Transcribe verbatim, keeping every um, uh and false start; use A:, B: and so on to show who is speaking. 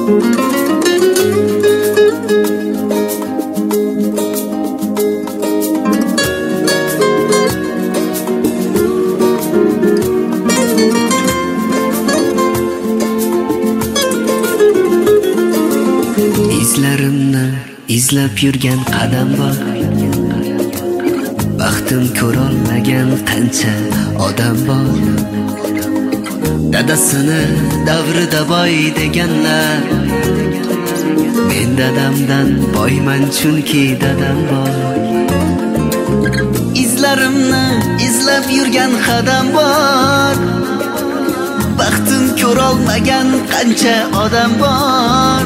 A: Izlarimni izlab yurgan qadam bor, baxtim ko'rolmagan qancha odam bor. Dadasini davrida boy deganlar, men dadamdan boyman chunki dadam bor. Izlarimni izlab yurgan qadam bor, baxtim ko'rolmagan qancha odam bor.